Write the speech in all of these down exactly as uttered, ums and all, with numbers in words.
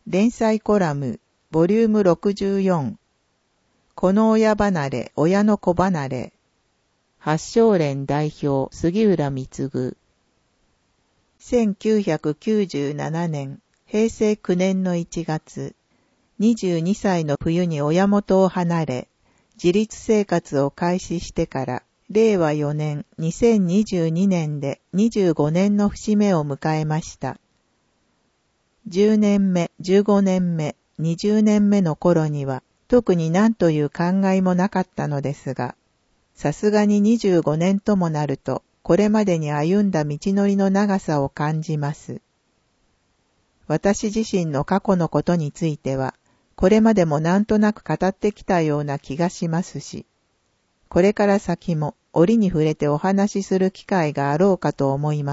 連載コラム、ボリュームろくじゅうよん。この親離れ、親の子離れ。八正連代表、杉浦貢。せんきゅうひゃくきゅうじゅうななねん、へいせいきゅうねんのいちがつ、にじゅうにさいの冬に親元を離れ、自立生活を開始してから、れいわよねん、にせんにじゅうにねんでにじゅうごねんの節目を迎えました。じゅうねんめ、じゅうごねんめ、にじゅうねんめの頃には、特に何という考えもなかったのですが、さすがににじゅうごねんともなると、これまでに歩んだ道のりの長さを感じます。私自身の過去のことについては、これまでもなんとなく語ってきたような気がしますし、これから先も折に触れてお話しする機会があろうかと思います。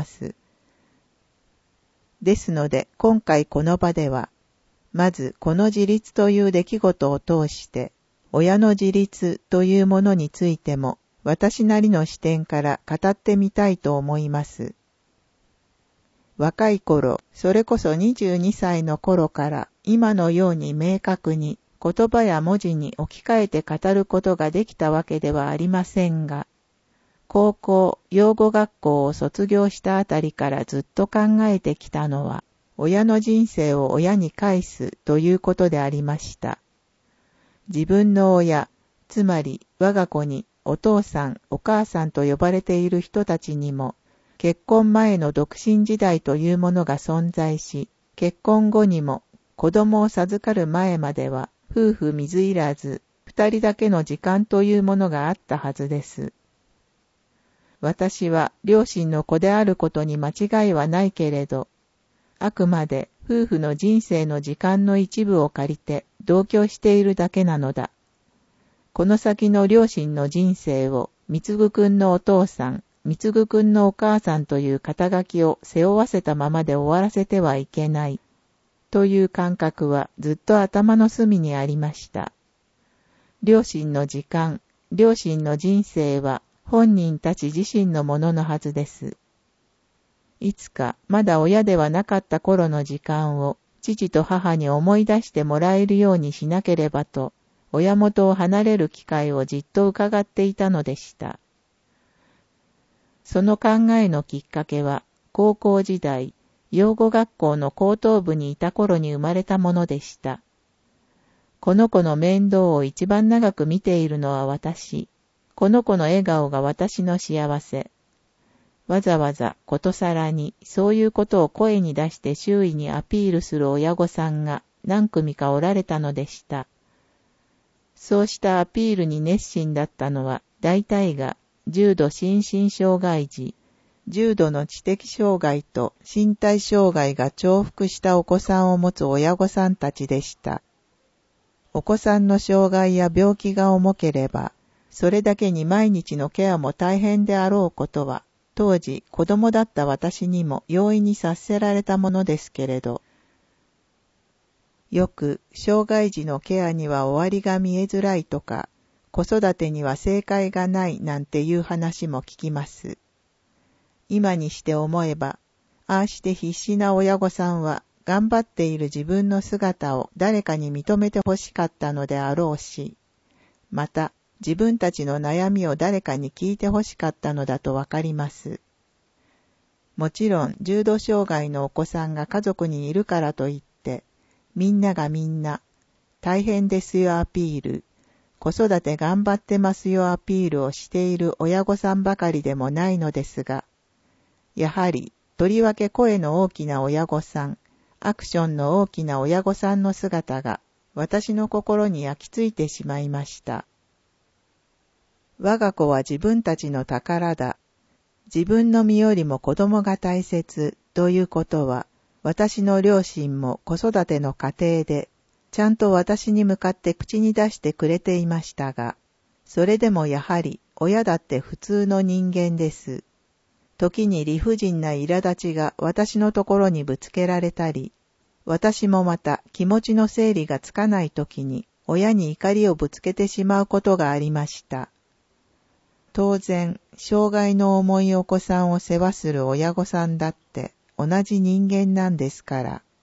ですので、今回この場では、まずこの自立という出来事を通して、親の自立というものについても、私なりの視点から語ってみたいと思います。若い頃、それこそにじゅうにさいの頃から今のように明確に言葉や文字に置き換えて語ることができたわけではありませんが、高校、養護学校を卒業したあたりからずっと考えてきたのは、親の人生を親に返すということでありました。自分の親、つまり我が子にお父さん、お母さんと呼ばれている人たちにも、結婚前の独身時代というものが存在し、結婚後にも子供を授かる前までは夫婦水入らず、二人だけの時間というものがあったはずです。私は両親の子であることに間違いはないけれど、あくまで夫婦の人生の時間の一部を借りて同居しているだけなのだ。この先の両親の人生を、みつぐくんのお父さん、みつぐくんのお母さんという肩書きを背負わせたままで終わらせてはいけない、という感覚はずっと頭の隅にありました。両親の時間、両親の人生は本人たち自身のもののはずです。いつかまだ親ではなかった頃の時間を父と母に思い出してもらえるようにしなければと、親元を離れる機会をじっと伺っていたのでした。その考えのきっかけは、高校時代、養護学校の高等部にいた頃に生まれたものでした。この子の面倒を一番長く見ているのは私。この子の笑顔が私の幸せ。わざわざことさらにそういうことを声に出して周囲にアピールする親御さんが何組かおられたのでした。そうしたアピールに熱心だったのは大体が重度心身障害児、重度の知的障害と身体障害が重複したお子さんを持つ親御さんたちでした。お子さんの障害や病気が重ければ、それだけに毎日のケアも大変であろうことは、当時子供だった私にも容易に察せられたものですけれど、よく障害児のケアには終わりが見えづらいとか、子育てには正解がないなんていう話も聞きます。今にして思えば、ああして必死な親御さんは頑張っている自分の姿を誰かに認めてほしかったのであろうし、また自分たちの悩みを誰かに聞いてほしかったのだとわかります。もちろん重度障害のお子さんが家族にいるからといって、みんながみんな、大変ですよアピール、子育て頑張ってますよアピールをしている親御さんばかりでもないのですが、やはり、とりわけ声の大きな親御さん、アクションの大きな親御さんの姿が、私の心に焼き付いてしまいました。我が子は自分たちの宝だ。自分の身よりも子供が大切ということは、私の両親も子育ての過程で、ちゃんと私に向かって口に出してくれていましたが、それでもやはり親だって普通の人間です。時に理不尽な苛立ちが私のところにぶつけられたり、私もまた気持ちの整理がつかない時に親に怒りをぶつけてしまうことがありました。当然、障害の重いお子さんを世話する親御さんだって同じ人間なんですから。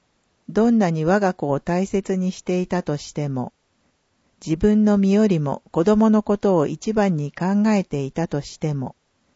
どんなに我が子を大切にしていたとしても、自分の身よりも子供のことを一番に考えていたとしても、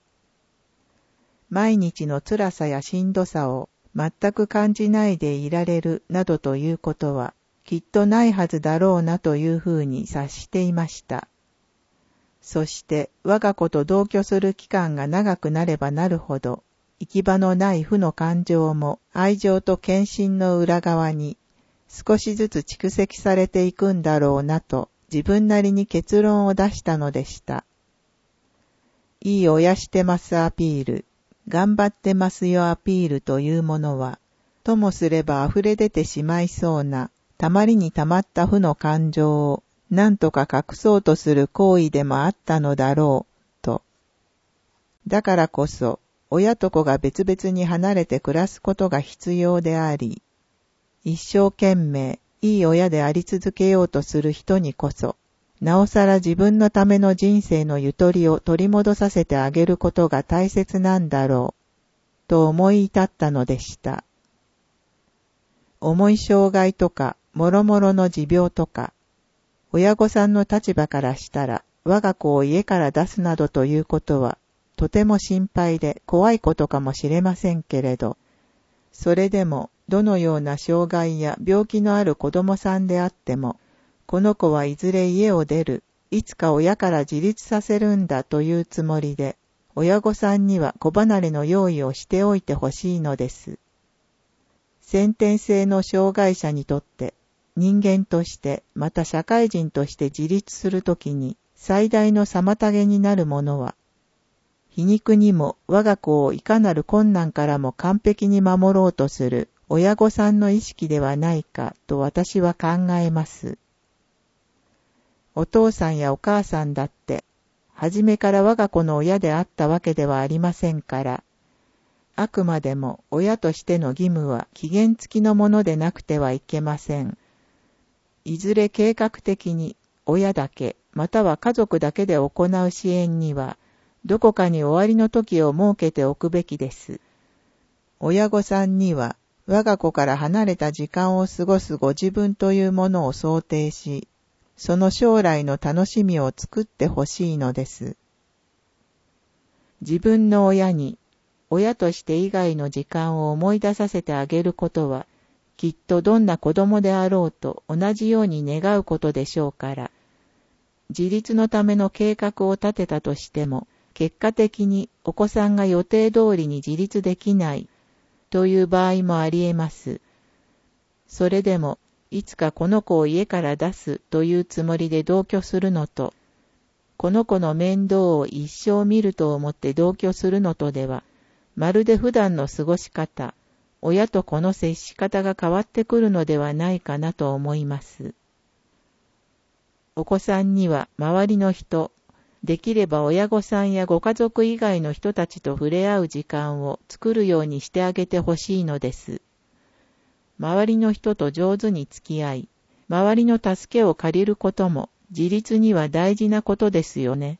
毎日の辛さやしんどさを全く感じないでいられるなどということは、きっとないはずだろうなというふうに察していました。そして我が子と同居する期間が長くなればなるほど、行き場のない負の感情も愛情と献身の裏側に少しずつ蓄積されていくんだろうなと自分なりに結論を出したのでした。いい親してますアピール、頑張ってますよアピールというものは、ともすれば溢れ出てしまいそうな、たまりにたまった負の感情を何とか隠そうとする行為でもあったのだろう、と。だからこそ、親と子が別々に離れて暮らすことが必要であり、一生懸命、いい親であり続けようとする人にこそ、なおさら自分のための人生のゆとりを取り戻させてあげることが大切なんだろう、と思い至ったのでした。重い障害とか、もろもろの持病とか、親御さんの立場からしたら、我が子を家から出すなどということは、とても心配で怖いことかもしれませんけれど、それでも、どのような障害や病気のある子供さんであっても、この子はいずれ家を出る、いつか親から自立させるんだというつもりで、親御さんには子離れの用意をしておいてほしいのです。先天性の障害者にとって、人間としてまた社会人として自立するときに最大の妨げになるものは、皮肉にも我が子をいかなる困難からも完璧に守ろうとする親御さんの意識ではないかと私は考えます。お父さんやお母さんだって、初めから我が子の親であったわけではありませんから、あくまでも親としての義務は期限付きのものでなくてはいけません。いずれ計画的に親だけまたは家族だけで行う支援には、どこかに終わりの時を設けておくべきです。親御さんには我が子から離れた時間を過ごすご自分というものを想定し、その将来の楽しみを作ってほしいのです。自分の親に、親として以外の時間を思い出させてあげることは、きっとどんな子供であろうと同じように願うことでしょうから、自立のための計画を立てたとしても、結果的にお子さんが予定通りに自立できないという場合もあり得ます。それでも、いつかこの子を家から出すというつもりで同居するのと、この子の面倒を一生見ると思って同居するのとでは、まるで普段の過ごし方、親と子の接し方が変わってくるのではないかなと思います。お子さんには周りの人、できれば親御さんやご家族以外の人たちと触れ合う時間を作るようにしてあげてほしいのです。周りの人と上手に付き合い、周りの助けを借りることも自立には大事なことですよね。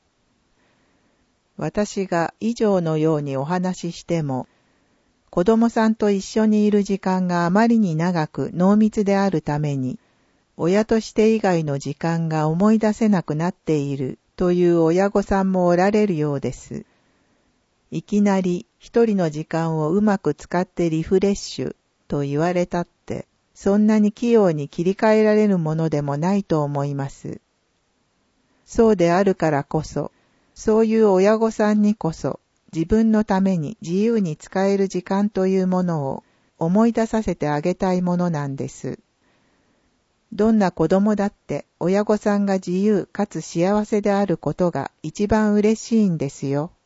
私が以上のようにお話ししても、子供さんと一緒にいる時間があまりに長く濃密であるために、親として以外の時間が思い出せなくなっているという親御さんもおられるようです。いきなり一人の時間をうまく使ってリフレッシュと言われたって、そんなに器用に切り替えられるものでもないと思います。そうであるからこそ、そういう親御さんにこそ、自分のために自由に使える時間というものを思い出させてあげたいものなんです。どんな子供だって親御さんが自由かつ幸せであることが一番嬉しいんですよ。